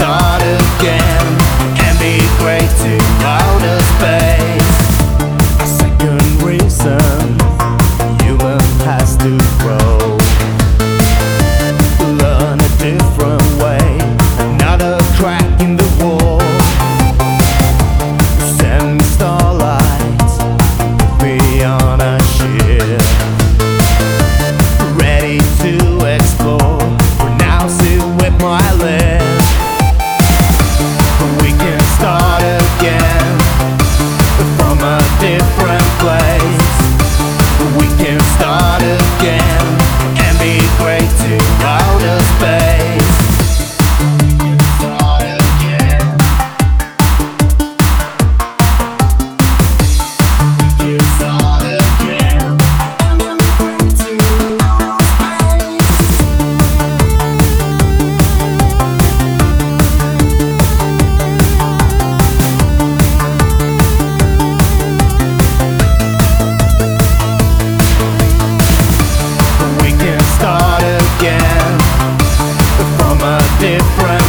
start again and migrate to outer space. A second reason human has to grow, learn a different way, another crack in the wall. Send me starlight, be on a ship, ready to explore, pronounce it with my lips. We can start again from a different place. We can start again and migrate to outer space. Start again. We can start again and migrate to outer space. We can start again from a different